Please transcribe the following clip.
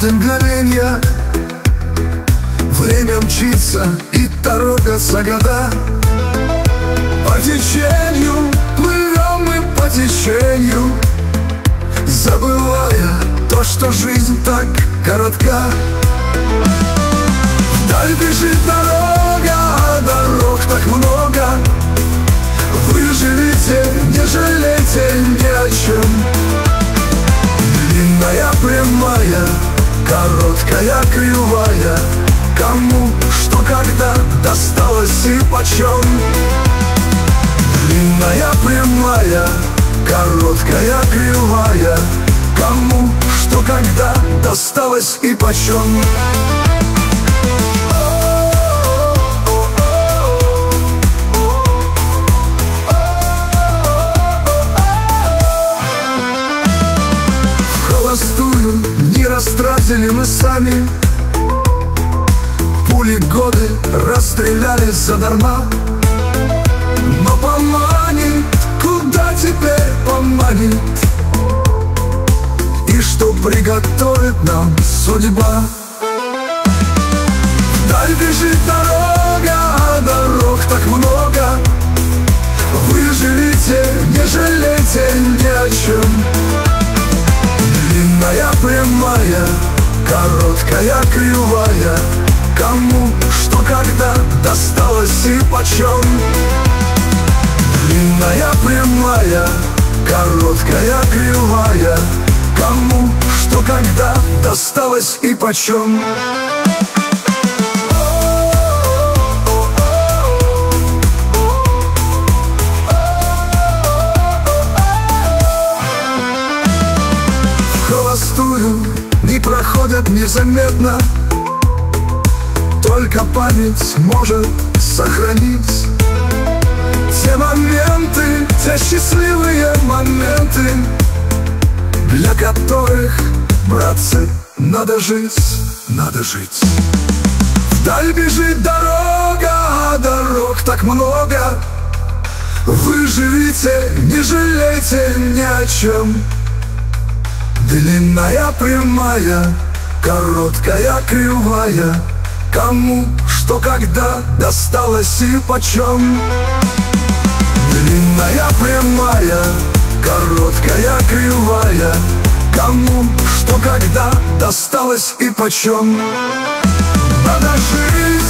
секунды, мгновенья. Время мчится и торопятся года. По течению плывем мы, по течению, забывая то, что жизнь так коротка. Вдаль бежит дорога, а дорог так много. Вы живите, не жалейте ни о чем. Длинная прямая, короткая кривая, кому что когда досталось и почем. Длинная прямая, короткая кривая, кому что когда досталось и почем. Холостую не растратили мы сами, пули годы расстреляли задарма. Но поманит, куда теперь поманит, и что приготовит нам судьба. Вдаль бежит дорога, а дорог так много. Вы живите, не жалейте ни о чем. Длинная прямая, короткая кривая, кому что когда досталось и почем. Длинная прямая, короткая кривая, кому что когда досталось и почем. Не проходят незаметно, только память может сохранить те моменты, те счастливые моменты, для которых, братцы, надо жить, надо жить. Вдаль бежит дорога, а дорог так много. Вы живите, не жалейте ни о чем. Длинная прямая, короткая кривая, кому что когда досталось и почем. Длинная прямая, короткая кривая, кому что когда досталось и почем. Надо жить,